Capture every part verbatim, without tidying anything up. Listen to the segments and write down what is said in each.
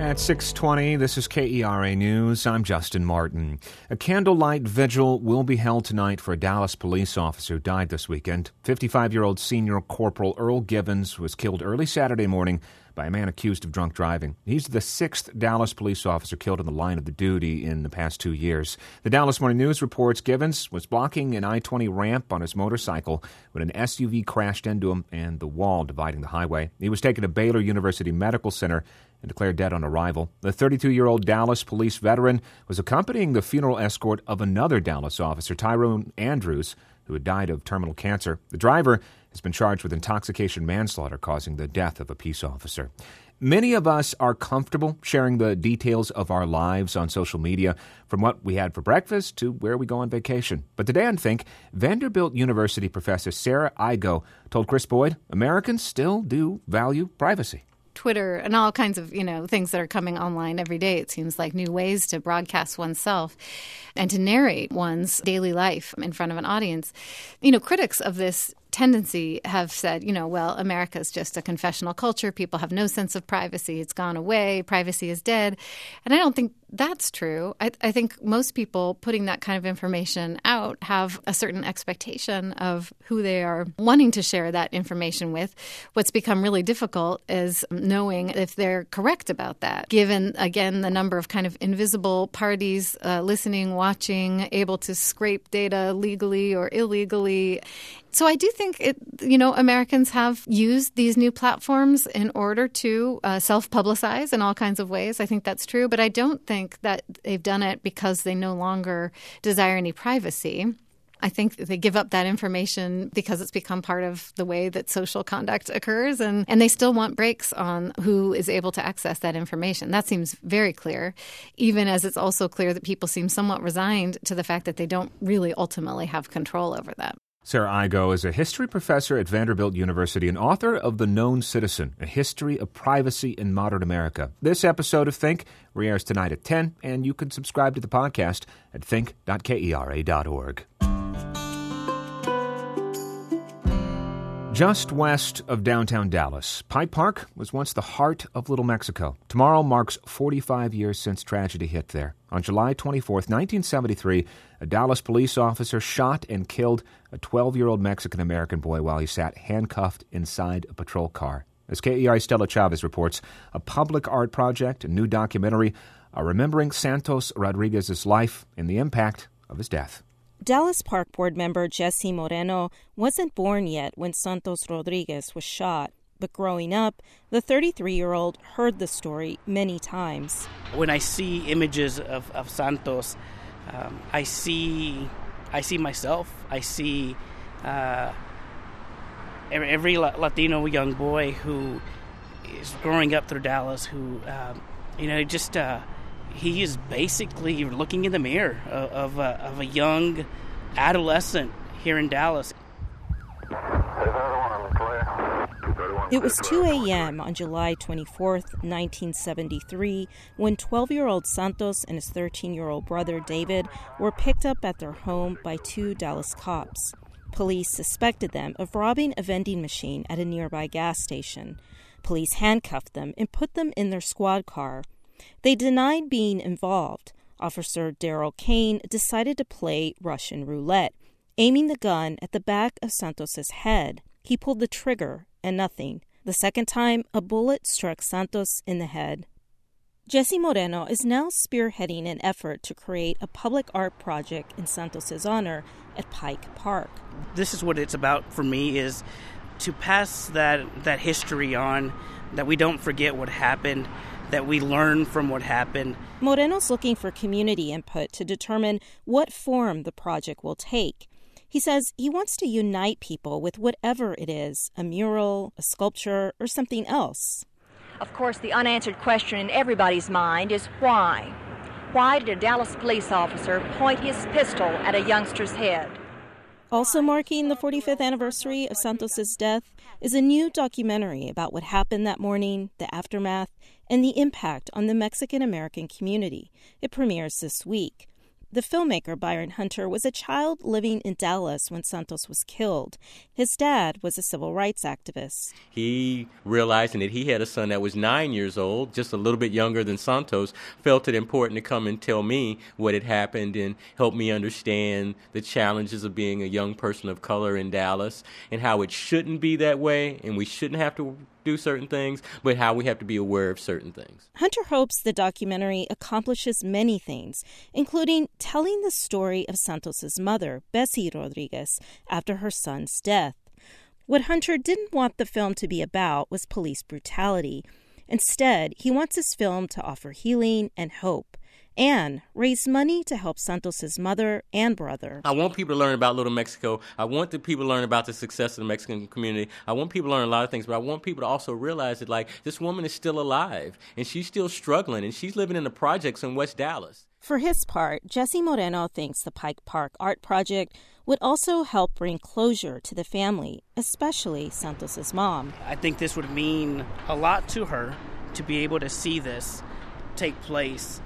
At six twenty, this is K E R A News. I'm Justin Martin. A candlelight vigil will be held tonight for a Dallas police officer who died this weekend. fifty-five-year-old Senior Corporal Earl Givens was killed early Saturday morning by a man accused of drunk driving. He's the sixth Dallas police officer killed in the line of the duty in the past two years. The Dallas Morning News reports Givens was blocking an I twenty ramp on his motorcycle when an S U V crashed into him and the wall dividing the highway. He was taken to Baylor University Medical Center and declared dead on arrival. The thirty-two-year-old Dallas police veteran was accompanying the funeral escort of another Dallas officer, Tyrone Andrews, who had died of terminal cancer. The driver has been charged with intoxication manslaughter causing the death of a peace officer. Many of us are comfortable sharing the details of our lives on social media, from what we had for breakfast to where we go on vacation. But today on Think, Vanderbilt University professor Sarah Igo told Chris Boyd Americans still do value privacy. Twitter and all kinds of, you know, things that are coming online every day. It seems like new ways to broadcast oneself and to narrate one's daily life in front of an audience. You know, critics of this tendency have said, you know, well, America is just a confessional culture. People have no sense of privacy. It's gone away. Privacy is dead. And I don't think that's true. I, I think most people putting that kind of information out have a certain expectation of who they are wanting to share that information with. What's become really difficult is knowing if they're correct about that, given, again, the number of kind of invisible parties uh, listening, watching, able to scrape data legally or illegally. So I do think, it, you know, Americans have used these new platforms in order to uh, self-publicize in all kinds of ways. I think that's true. But I don't think that they've done it because they no longer desire any privacy. I think they give up that information because it's become part of the way that social conduct occurs, and, and they still want breaks on who is able to access that information. That seems very clear, even as it's also clear that people seem somewhat resigned to the fact that they don't really ultimately have control over that. Sarah Igo is a history professor at Vanderbilt University and author of The Known Citizen, A History of Privacy in Modern America. This episode of Think re-airs tonight at ten, and you can subscribe to the podcast at think dot kera dot org. Just west of downtown Dallas, Pike Park was once the heart of Little Mexico. Tomorrow marks forty-five years since tragedy hit there. On July twenty-fourth, nineteen seventy-three, a Dallas police officer shot and killed a twelve-year-old Mexican-American boy while he sat handcuffed inside a patrol car. As K E R's Stella Chavez reports, a public art project, a new documentary, are remembering Santos Rodriguez's life and the impact of his death. Dallas Park Board member Jesse Moreno wasn't born yet when Santos Rodriguez was shot. But growing up, the thirty-three-year-old heard the story many times. When I see images of, of Santos, um, I see I see myself. I see uh, every, every Latino young boy who is growing up through Dallas, who, um, you know, just... Uh, he is basically looking in the mirror of, of, a, of a young adolescent here in Dallas. It was two a.m. on July twenty-fourth, nineteen seventy-three, when twelve-year-old Santos and his thirteen-year-old brother David were picked up at their home by two Dallas cops. Police suspected them of robbing a vending machine at a nearby gas station. Police handcuffed them and put them in their squad car. They denied being involved. Officer Daryl Kane decided to play Russian roulette, aiming the gun at the back of Santos's head. He pulled the trigger, and nothing. The second time, a bullet struck Santos in the head. Jesse Moreno is now spearheading an effort to create a public art project in Santos's honor at Pike Park. This is what it's about for me, is to pass that, that history on, that we don't forget what happened, that we learn from what happened. Moreno's looking for community input to determine what form the project will take. He says he wants to unite people with whatever it is, a mural, a sculpture, or something else. Of course, the unanswered question in everybody's mind is why? Why did a Dallas police officer point his pistol at a youngster's head? Also marking the forty-fifth anniversary of Santos's death is a new documentary about what happened that morning, the aftermath, and the impact on the Mexican-American community. It premieres this week. The filmmaker Byron Hunter was a child living in Dallas when Santos was killed. His dad was a civil rights activist. He, realizing that he had a son that was nine years old, just a little bit younger than Santos, felt it important to come and tell me what had happened and help me understand the challenges of being a young person of color in Dallas and how it shouldn't be that way and we shouldn't have to do certain things, but how we have to be aware of certain things. Hunter hopes the documentary accomplishes many things, including telling the story of Santos's mother, Bessie Rodriguez, after her son's death. What Hunter didn't want the film to be about was police brutality. Instead, he wants his film to offer healing and hope, and raise money to help Santos's mother and brother. I want people to learn about Little Mexico. I want the people to learn about the success of the Mexican community. I want people to learn a lot of things, but I want people to also realize that, like, this woman is still alive, and she's still struggling, and she's living in the projects in West Dallas. For his part, Jesse Moreno thinks the Pike Park Art Project would also help bring closure to the family, especially Santos's mom. I think this would mean a lot to her to be able to see this take place.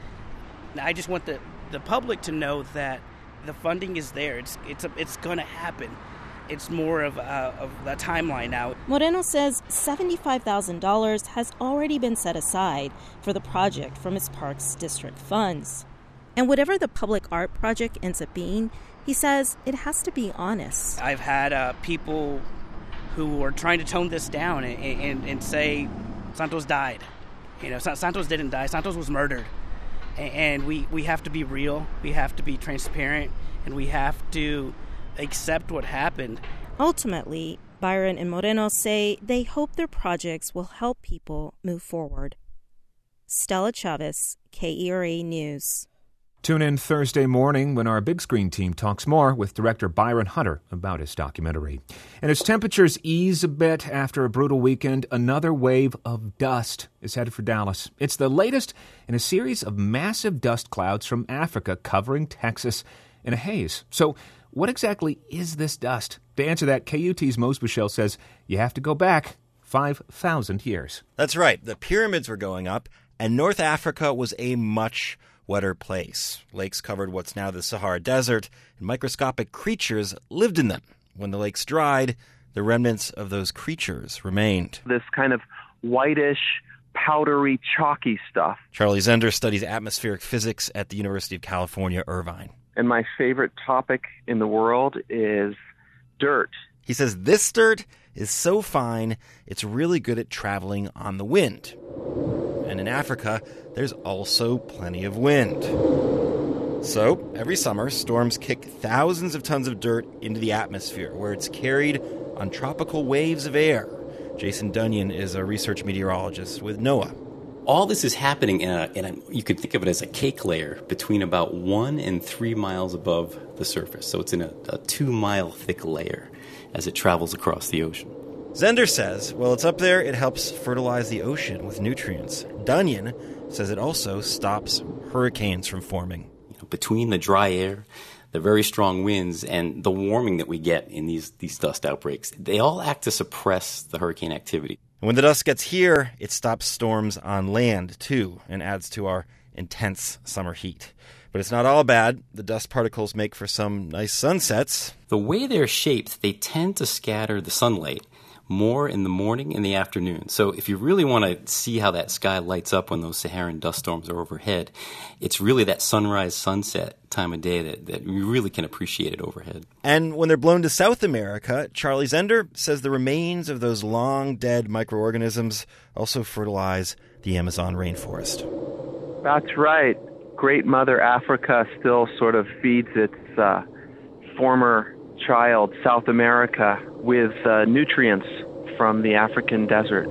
I just want the, the public to know that the funding is there. It's it's a, it's going to happen. It's more of a, of a timeline now. Moreno says seventy-five thousand dollars has already been set aside for the project from his Parks District funds. And whatever the public art project ends up being, he says it has to be honest. I've had uh, people who are trying to tone this down and, and, and say Santos died. You know, Santos didn't die. Santos was murdered. And we, we have to be real, we have to be transparent, and we have to accept what happened. Ultimately, Byron and Moreno say they hope their projects will help people move forward. Stella Chavez, K E R A News. Tune in Thursday morning when our big screen team talks more with director Byron Hunter about his documentary. And as temperatures ease a bit after a brutal weekend, another wave of dust is headed for Dallas. It's the latest in a series of massive dust clouds from Africa covering Texas in a haze. So what exactly is this dust? To answer that, K U T's Mose Bushell says you have to go back five thousand years. That's right. The pyramids were going up, and North Africa was a much wetter place. Lakes covered what's now the Sahara Desert, and microscopic creatures lived in them. When the lakes dried, the remnants of those creatures remained. This kind of whitish, powdery, chalky stuff. Charlie Zender studies atmospheric physics at the University of California, Irvine. And my favorite topic in the world is dirt. He says this dirt is so fine, it's really good at traveling on the wind. And in Africa, there's also plenty of wind. So, every summer, storms kick thousands of tons of dirt into the atmosphere, where it's carried on tropical waves of air. Jason Dunyan is a research meteorologist with NOAA. All this is happening in a, in a, you could think of it as a cake layer between about one and three miles above the surface. So it's in a, a two-mile thick layer as it travels across the ocean. Zender says, while it's up there, it helps fertilize the ocean with nutrients. Dunyan says it also stops hurricanes from forming. You know, between the dry air, the very strong winds, and the warming that we get in these, these dust outbreaks, they all act to suppress the hurricane activity. And when the dust gets here, it stops storms on land, too, and adds to our intense summer heat. But it's not all bad. The dust particles make for some nice sunsets. The way they're shaped, they tend to scatter the sunlight more in the morning and the afternoon. So if you really want to see how that sky lights up when those Saharan dust storms are overhead, it's really that sunrise, sunset time of day that, that you really can appreciate it overhead. And when they're blown to South America, Charlie Zender says the remains of those long-dead microorganisms also fertilize the Amazon rainforest. That's right. Great Mother Africa still sort of feeds its uh, former child, South America, with uh, nutrients from the African desert.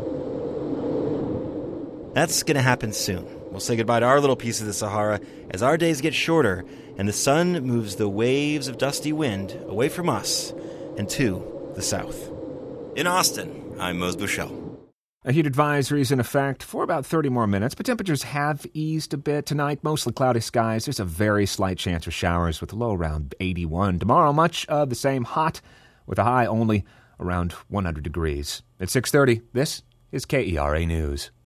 That's going to happen soon. We'll say goodbye to our little piece of the Sahara as our days get shorter and the sun moves the waves of dusty wind away from us and to the south. In Austin, I'm Mose Bushell. A heat advisory is in effect for about thirty more minutes, but temperatures have eased a bit tonight. Mostly cloudy skies. There's a very slight chance of showers with a low around eighty-one. Tomorrow, much of the same, hot with a high only around one hundred degrees. At six thirty, this is K E R A News.